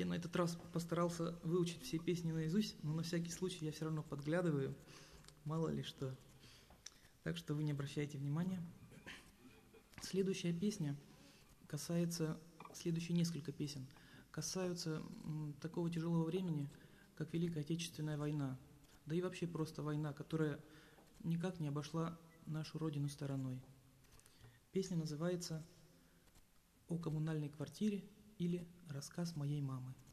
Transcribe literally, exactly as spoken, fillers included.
Я на этот раз постарался выучить все песни наизусть, но на всякий случай я все равно подглядываю, мало ли что. Так что вы не обращайте внимания. Следующая песня касается, следующие несколько песен касаются м, такого тяжелого времени, как Великая Отечественная война, да и вообще просто война, которая никак не обошла нашу родину стороной. Песня называется «О коммунальной квартире» или «Рассказ моей мамы».